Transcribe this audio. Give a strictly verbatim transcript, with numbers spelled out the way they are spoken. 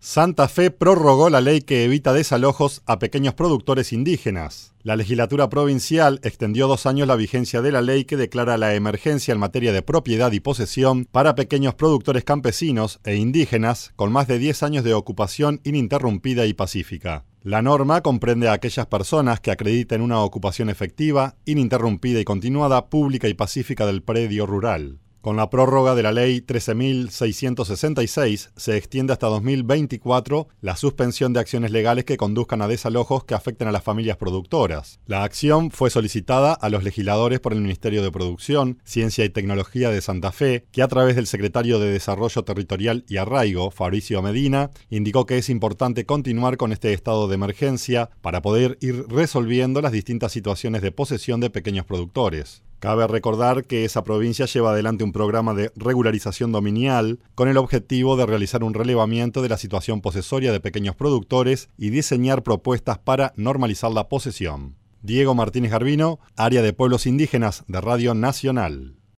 Santa Fe prorrogó la ley que evita desalojos a pequeños productores indígenas. La legislatura provincial extendió dos años la vigencia de la ley que declara la emergencia en materia de propiedad y posesión para pequeños productores campesinos e indígenas con más de diez años de ocupación ininterrumpida y pacífica. La norma comprende a aquellas personas que acrediten una ocupación efectiva, ininterrumpida y continuada, pública y pacífica del predio rural. Con la prórroga de la Ley trece mil seiscientos sesenta y seis, se extiende hasta dos mil veinticuatro la suspensión de acciones legales que conduzcan a desalojos que afecten a las familias productoras. La acción fue solicitada a los legisladores por el Ministerio de Producción, Ciencia y Tecnología de Santa Fe, que a través del secretario de Desarrollo Territorial y Arraigo, Fabricio Medina, indicó que es importante continuar con este estado de emergencia para poder ir resolviendo las distintas situaciones de posesión de pequeños productores. Cabe recordar que esa provincia lleva adelante un programa de regularización dominial con el objetivo de realizar un relevamiento de la situación posesoria de pequeños productores y diseñar propuestas para normalizar la posesión. Diego Martínez Garbino, Área de Pueblos Indígenas de Radio Nacional.